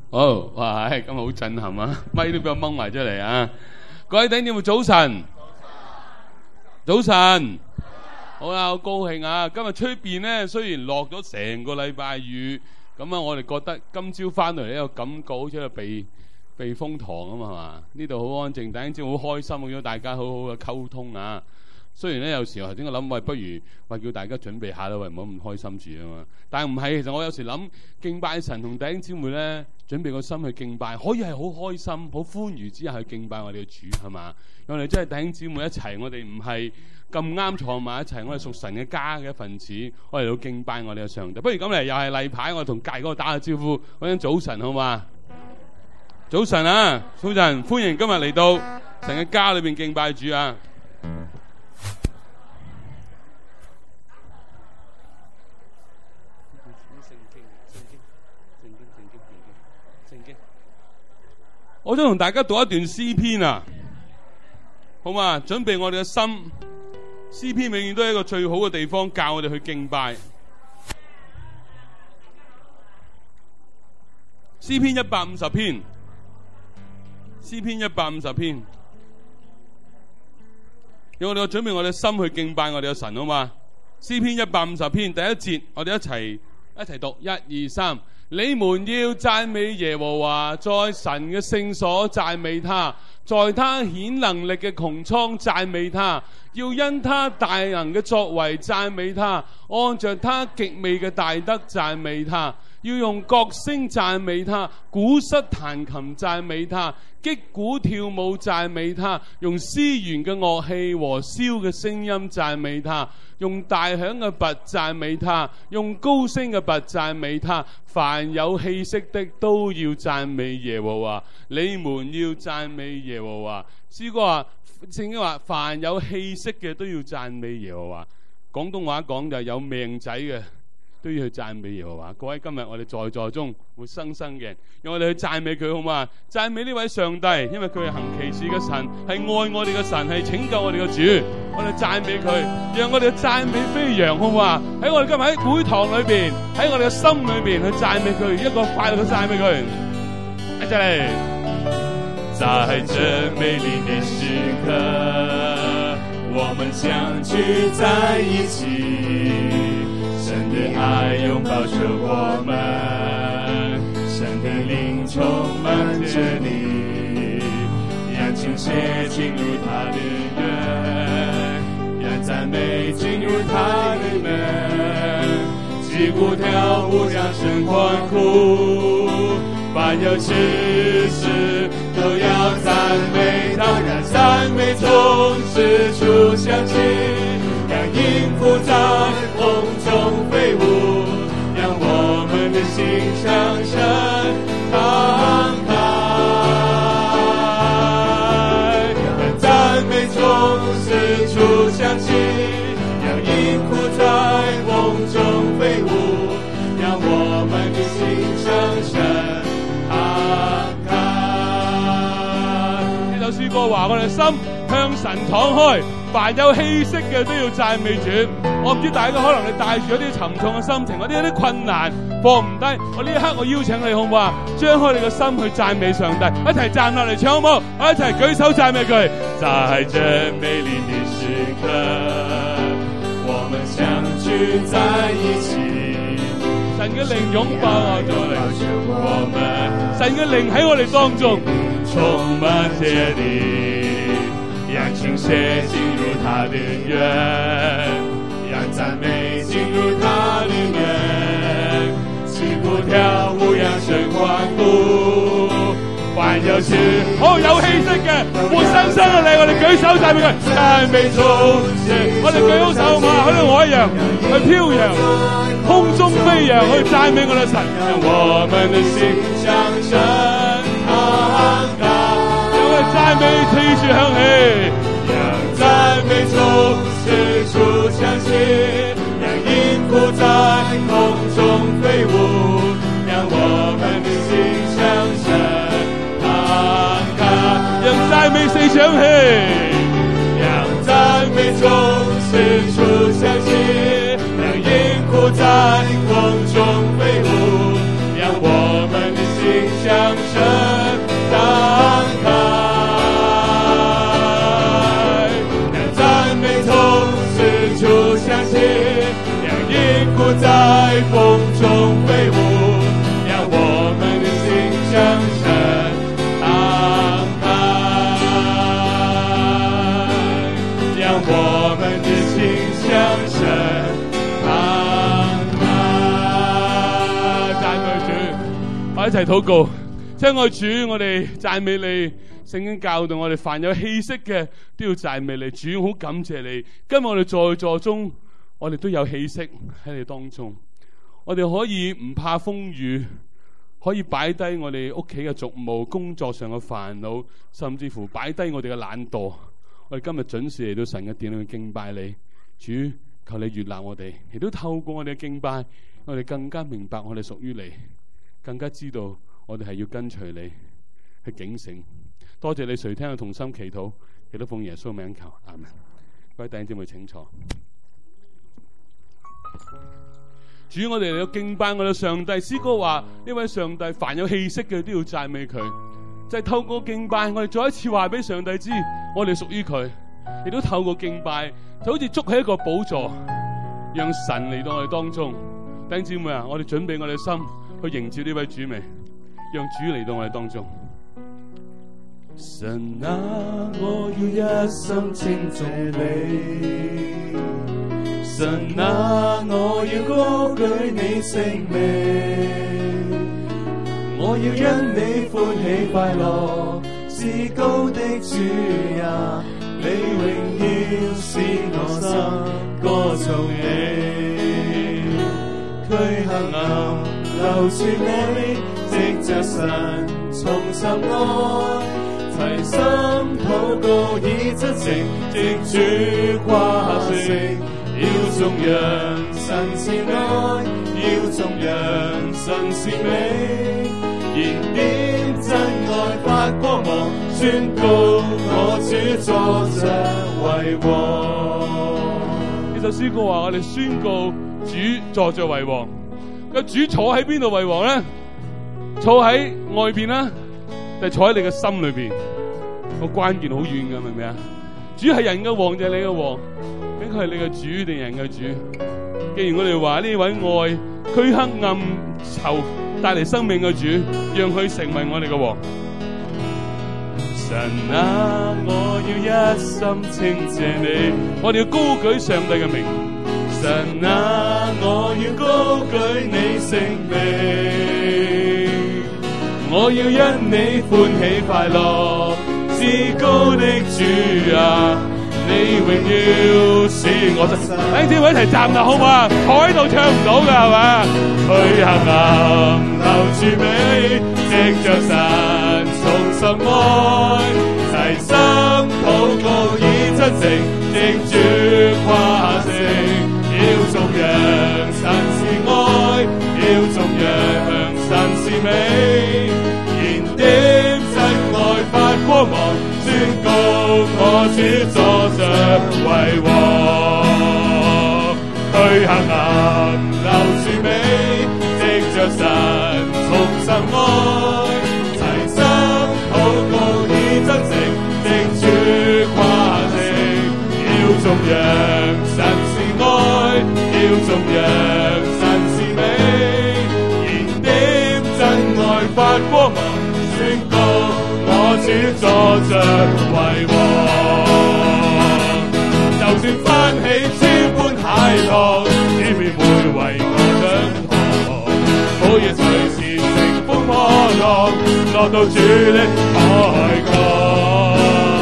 好，哇！今日好震撼啊，咪都俾我掹埋出嚟啊！各位弟兄姊妹早晨，早晨，好啦，好高興啊！今日出邊咧雖然落咗成個禮拜雨，咁啊，我哋覺得今朝翻嚟呢個感覺好似喺度避風塘啊嘛，係嘛？呢度好安靜，弟兄姊妹好開心，見到大家好好嘅溝通啊！雖然咧有時候頭先我諗，喂，不如話叫大家準備下啦，喂，唔好咁開心住啊嘛。但係唔係，其實我有時諗敬拜神同弟兄姊妹咧，準備個心去敬拜，可以係好開心、好歡愉之下去敬拜我哋嘅主，係嘛？我哋真係弟兄姊妹一齊，我哋唔係咁啱坐埋一齊，我哋屬神嘅家嘅一份子，我哋要敬拜我哋嘅上帝。不如咁嚟，又係例牌，我同隔離嗰個打下招呼，嗰陣早晨好嘛？早晨啊，早晨，歡迎今日嚟到神嘅家裏邊敬拜主啊！我想同大家讀一段詩篇啊，好嘛？準備我哋嘅心，詩篇永遠都係一個最好嘅地方，教我哋去敬拜。詩篇150篇，詩篇150篇，讓我哋準備我哋嘅心去敬拜我哋嘅神，好嘛？詩篇150篇第一節，我哋一齊讀，1、2、3。你們要讚美耶和華，在神嘅聖所讚美他，在他顯能力嘅穹蒼讚美他，要因他大能嘅作為讚美他，按着他極美嘅大德讚美他，要用角聲讚美他，鼓瑟彈琴讚美他，擊鼓跳舞讚美他，用絲弦嘅樂器和簫嘅聲音讚美他，用大響嘅鈸讚美他，用高聲嘅鈸讚美他，凡有氣息的都要讚美耶和華。你們要讚美耶和華。詩歌話，聖經話，凡有氣息嘅都要讚美耶和華。廣東話講就係有命仔嘅都要去讚美耶和華。各位，今日我哋在座中活生生嘅，讓我哋去讚美佢好嘛？讚美呢位上帝，因為佢係行奇事嘅神，係愛我哋嘅神，係拯救我哋嘅主。我哋讚美佢，讓我哋讚美飛揚好嘛？喺我哋今日喺會堂裏邊，喺我哋嘅心裏邊去讚美佢，一個快樂嘅讚美佢。一齊嚟！ 在這美麗的時刻，我們相聚在一起。神的愛擁抱着我們，神的靈充滿着你，讓情緒進入他的園，讓讚美進入他的門，擊鼓跳舞將神歡呼，凡有知識都要讚美他，讓讚美從四處響起，讓音符在空中飛舞，讓我們的心向神敞開，讓讚美從四處響起，讓音符在空中飛舞，讓我們的心向神敞開。 呢首詩歌話我哋心向神敞開，凡有氣息嘅都要讚美主。我唔知大家可能你帶住一啲沉重嘅心情，或者有啲困難放唔低，我呢一刻我邀請你好唔好啊？張開你個心去讚美上帝，一齊站落嚟唱好唔好？我一齊舉手讚美佢。 在這美麗的時刻，我們相聚在一起。 神嘅靈擁抱我們，神嘅靈喺我哋當中充滿着你，讓情緒進入他的園，讓讚美進入他的門，擊鼓跳舞讓神歡呼，凡有氣好有氣息嘅活生生嘅你，我哋舉手讚美佢。 讚美中， 我哋舉好手嘛，好似我一樣去飄揚，空中飛揚去讚美我哋神。 讓我們的心向神敞開， 讓我哋讚美四處響起， 讓讚美從四處響起，讓音符在空中飛舞，讓我們的心向神敞開， 讓讚美四處響起， 讓讚美從四處響起，讓音符在空中飛舞，讓我們的心向我一齊禱告。親愛主，我哋讚美你。聖經教導我哋，凡有氣息嘅都要讚美你。主，好感謝你。今日我哋在座中，我哋都有氣息喺你當中。我哋可以唔怕風雨，可以擺低我哋屋企嘅俗務、工作上嘅煩惱，甚至乎擺低我哋嘅懶惰。我哋今日準時嚟到神嘅殿裏去敬拜你。主，求你悅納我哋，亦都透過我哋嘅敬拜，我哋更加明白我哋屬於你，更加知道我哋係要跟隨你，去警醒。多謝你垂聽我同心祈禱，亦都奉耶穌名求，阿們。各位弟兄姊妹請坐。主，我哋嚟到敬拜我哋上帝。詩歌話呢位上帝凡有氣息嘅都要讚美佢，就係透過敬拜，我哋再一次話俾上帝知，我哋屬於佢。亦都透過敬拜，就好似築起一個寶座，讓神嚟到我哋當中。弟兄姊妹啊，我哋準備我哋心去迎接呢位主未？讓主嚟到我哋當中。 神啊，我要一心稱頌你。神啊，我要高舉你聖名。我要因你歡喜快樂，至高的主啊，你榮耀使我心歌頌你。驅黑暗留住你，藉着神重拾愛。齊心禱告以真情，藉主誇勝。要頌揚神是愛，要頌揚神是美。燃點真愛發光芒，宣告我主坐着為王。 呢首詩歌話我哋宣告主坐着為王。個主坐喺邊度為王咧？坐喺外邊啦，定係坐喺你嘅心裏邊？個關鍵好遠噶，明唔明啊？主係人嘅王就係你嘅王，究竟佢係你嘅主定人嘅主？既然我哋話呢位愛驅黑暗仇帶嚟生命嘅主，讓佢成為我哋嘅王。 神啊，我要一心稱謝你， 我哋要高舉上帝嘅名。 神啊，我要高舉你聖名，我要因你歡喜快樂。至高的主啊，你榮耀使我真。 弟兄姊妹一齊站啦，好嘛？坐喺度唱唔到㗎係嘛？ 去黑暗留住美，藉着神重拾愛，齊心禱告以真情，藉主誇勝。要頌揚神是愛，要頌揚神是美。燃點真愛發光芒，宣告我主坐着為王。去黑暗留住美，藉着神重拾愛，齊心禱告以真情，藉主誇勝。要頌揚神是愛，要頌揚神是美。燃點真愛發光芒，宣告我主坐着為王。就算翻起千般駭浪，主必會為我掌舵。每日隨時乘風破浪，落到主的海角。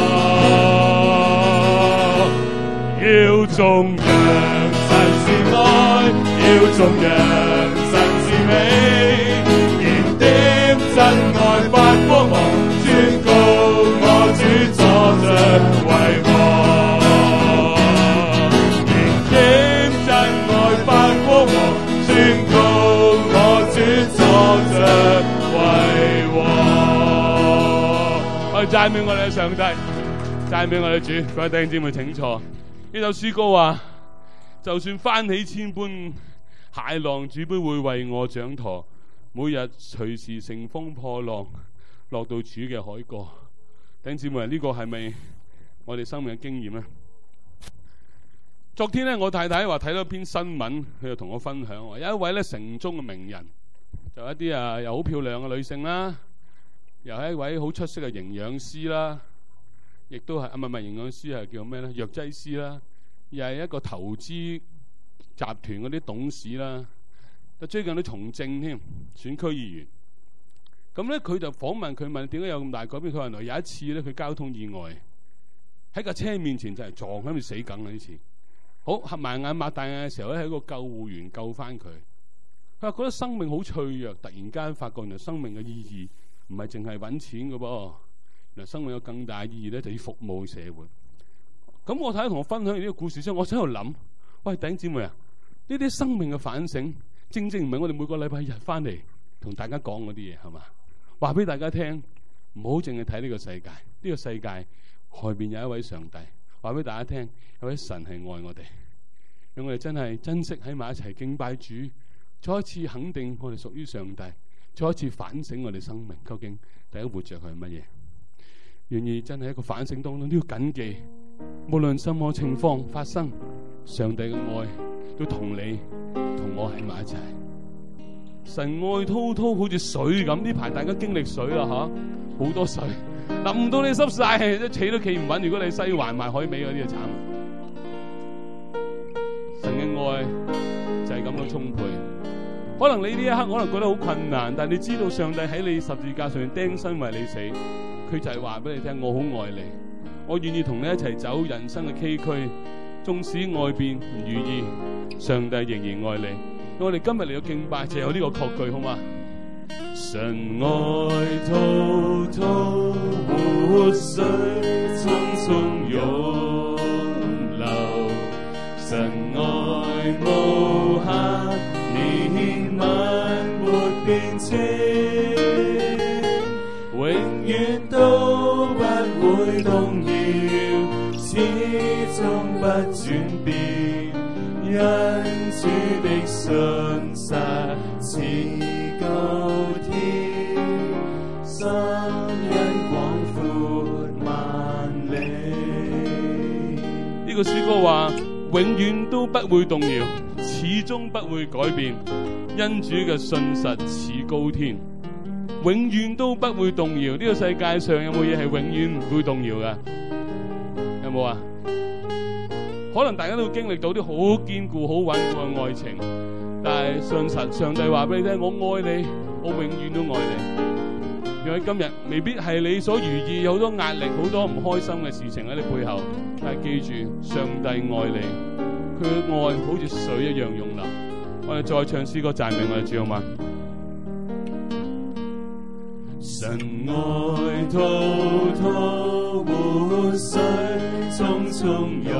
要頌揚神是愛，要頌揚神是美。燃點真愛發光芒，宣告我主坐着為王。燃點真愛發光芒，宣告我主坐着為王。 我哋讚美我哋嘅上帝，讚美我哋主。各位弟兄姊妹請坐。呢首詩歌話，就算翻起千般駭浪，主必會為我掌舵。每日隨時乘風破浪，落到主嘅海角。弟兄姊妹，呢個係咪我哋生命嘅經驗呢？昨天呢，我太太話睇到一篇新聞，佢就同我分享，有一位咧城中嘅名人，就一啲又好漂亮嘅女性啦，又係一位好出色嘅營養師啦。亦都係唔係營養師，係叫咩咧？藥劑師啦，又係一個投資集團嗰啲董事啦。最近都從政添，選區議員。 咁咧佢就訪問佢，問點解有咁大改變？佢話原來有一次咧，佢交通意外喺架車面前就係撞喺度死梗啦！呢次好合埋眼擘大眼嘅時候咧，係一個救護員救翻佢。佢話覺得生命好脆弱，突然間發覺原來生命嘅意義唔係淨係揾錢嘅噃，原來生命有更大意義咧，就要服務社會。咁我睇下同我分享呢個故事之後，我喺度諗：喂，弟兄姊妹啊，呢啲生命嘅反省，正正唔係我哋每個禮拜日翻嚟同大家講嗰啲嘢，係嘛？話俾大家聽，唔好淨係睇呢個世界，呢個世界外邊有一位上帝。話俾大家聽，有位神係愛我哋，讓我哋真係珍惜喺埋一齊敬拜主，再一次肯定我哋屬於上帝，再一次反省我哋生命究竟第一活着係乜嘢。願意真係一個反省當中都要謹記，無論什麼情況發生，上帝嘅愛都同你同我喺埋一齊。神愛滔滔好似水咁，呢排大家經歷水啦吓，好多水淋到你濕晒，一企都企唔穩。如果你西環埋海尾嗰啲就慘。神嘅愛就係咁樣充沛。可能你呢一刻可能覺得好困難，但係你知道上帝喺你十字架上面釘身為你死，佢就係話俾你聽：我好愛你，我願意同你一齊走人生嘅崎嶇，縱使外邊唔如意，上帝仍然愛你。我哋今日嚟到敬拜就有呢個確據，好嗎？神愛滔滔活水，匆匆湧流，神愛無限憐憫沒邊際，永遠都不會動搖，始終不轉變，因主的信實似高天，深恩廣闊萬里。呢個詩歌話永遠都不會動搖，始終不會改變，因主嘅信實似高天，永遠都不會動搖。呢個世界上有冇嘢係永遠唔會動搖㗎？有冇啊？可能大家都經歷到啲好堅固、好穩固嘅愛情，但係信實上帝話俾你聽：我愛你，我永遠都愛你。因為今日未必係你所如意，有好多壓力、好多唔開心嘅事情喺你背後，但係記住，上帝愛你，佢嘅愛好似水一樣湧流。我哋再唱詩歌讚美我哋主，好嗎？神愛滔滔活水，匆匆湧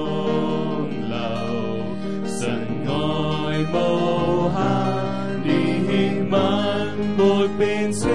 流，神愛無限憐憫沒邊際，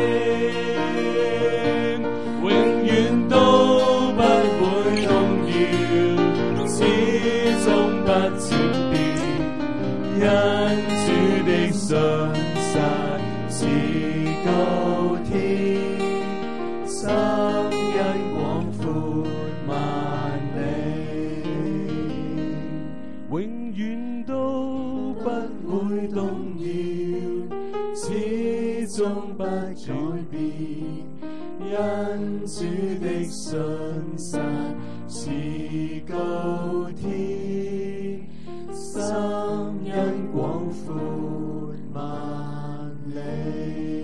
永遠都不會動搖，始終不轉變，因主的信實似高天，深恩廣闊萬里，永遠都不會動搖，始終不改變，因主的信實似高天，深恩廣闊萬里。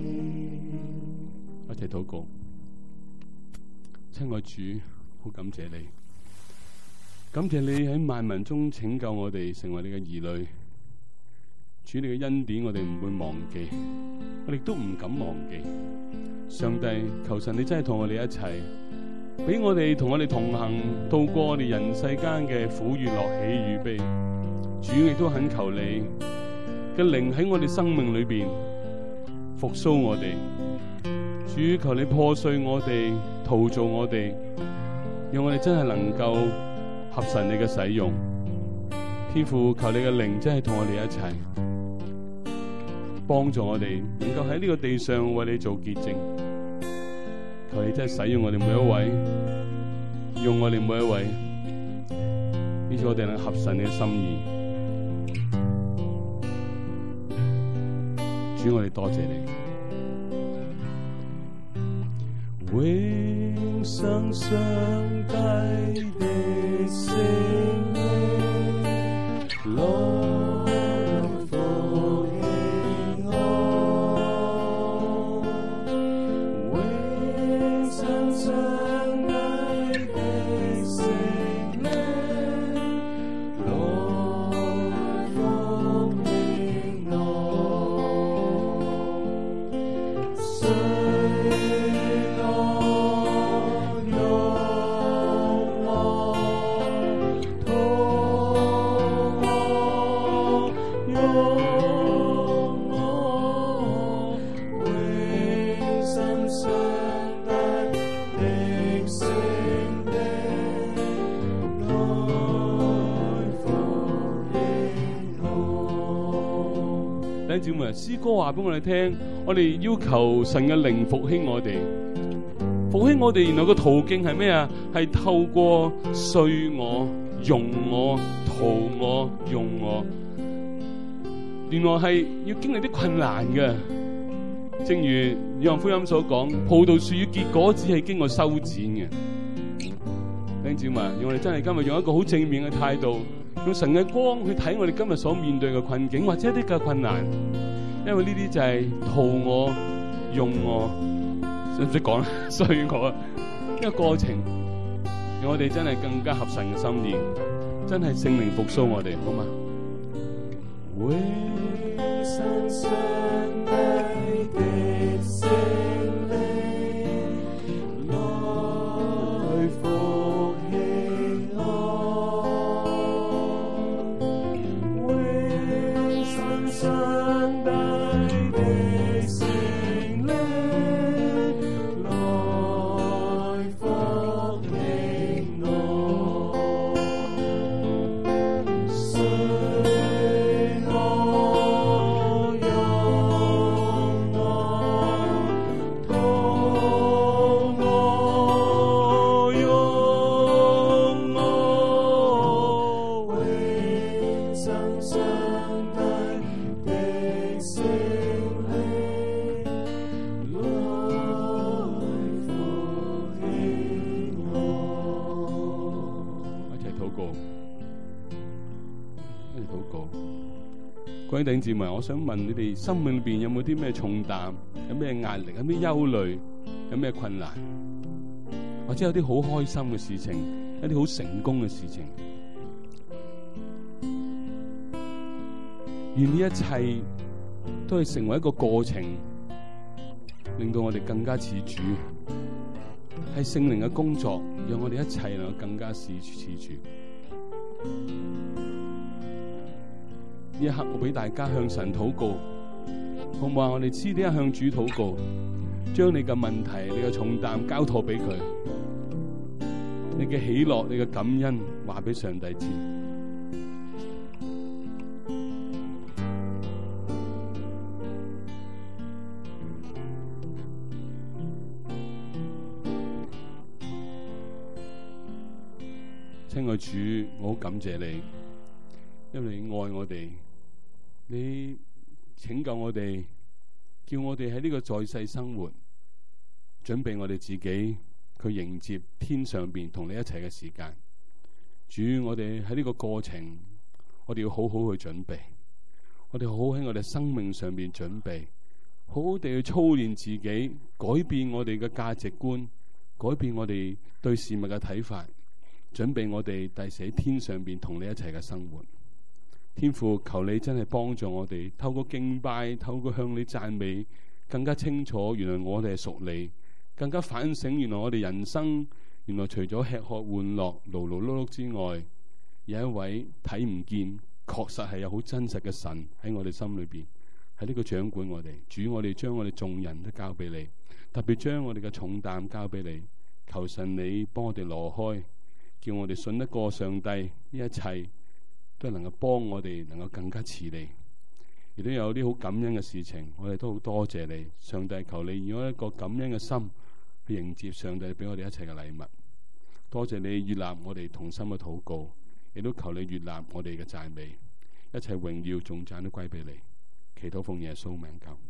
一齊禱告。親愛主，好感謝你，感謝你喺萬民中拯救我哋，成為你嘅兒女。主，你嘅恩典我哋唔會忘記，我哋都唔敢忘記。上帝，求神你真係同我哋一齊，俾我哋同我哋同行，度過我哋人世間嘅苦與樂、喜與悲。主，亦都懇求你嘅靈喺我哋生命裏邊復甦我哋。主，求你破碎我哋，陶造我哋，讓我哋真係能夠合神你嘅使用。天父，求你嘅靈真係同我哋一齊，幫助我哋能夠喺呢個地上為你做潔淨。求你真係使用我哋每一位，用我哋每一位，以致我哋能合神你嘅心意。主，我哋多謝你。永生上帝的聖靈，來復興我， 姊妹，詩歌話俾我哋聽，我哋要求神嘅靈復興我哋，復興我哋。原來個途徑係咩啊？係透過碎我、用我、塗我、用我。原來係要經歷啲困難嘅。正如約翰福音所講，葡萄樹要結果子係經過修剪嘅。弟兄姊妹，我哋真係今日用一個好正面嘅態度，用神嘅光去睇我哋今日所面對嘅困境或者一啲嘅困難，因為呢啲就係塗我、用我，使唔使講碎我一個過程，讓我哋真係更加合神嘅心意，真係聖靈復甦我哋，好嘛？ 為神上帝的聖靈來復興我，為神上帝的聖靈來復興我。 各位弟兄姊妹，我想問你哋生命裏邊有冇啲咩重擔，有咩壓力，有咩憂慮，有咩困難，或者有啲好開心嘅事情，一啲好成功嘅事情，願呢一切都係成為一個過程，令到我哋更加似主，係聖靈嘅工作，讓我哋一切能夠更加似主。呢一刻，我俾大家向神禱告，好唔好啊？我哋黐啲向主禱告，將你嘅問題、你嘅重擔交託俾佢，你嘅喜樂、你嘅感恩話俾上帝知。親愛主，我好感謝你，因為你愛我哋。你拯救我哋，叫我哋喺呢個在世生活，準備我哋自己去迎接天上邊同你一齊嘅時間。主，我哋喺呢個過程，我哋要好好去準備，我哋好好喺我哋生命上邊準備，好好地去操練自己，改變我哋嘅價值觀，改變我哋對事物嘅睇法，準備我哋第時喺天上邊同你一齊嘅生活。天父，求你真係幫助我哋，透過敬拜，透過向你讚美，更加清楚原來我哋係屬你，更加反省原來我哋人生原來除咗吃喝玩樂、勞勞碌碌之外，有一位睇唔見，確實係有好真實嘅神喺我哋心裏邊，喺呢個掌管我哋。主，我哋將我哋眾人都交俾你，特別將我哋嘅重擔交俾你，求神你幫我哋挪開，叫我哋信得過上帝，呢一切都能夠幫我哋，能夠更加似你。亦都有啲好感恩嘅事情，我哋都好多謝你，上帝。求你以一個感恩嘅心去迎接上帝俾我哋一切嘅禮物。多謝你悅納我哋同心嘅禱告，亦都求你悅納我哋嘅讚美，一切榮耀頌讚都歸俾你。祈禱奉耶穌名求。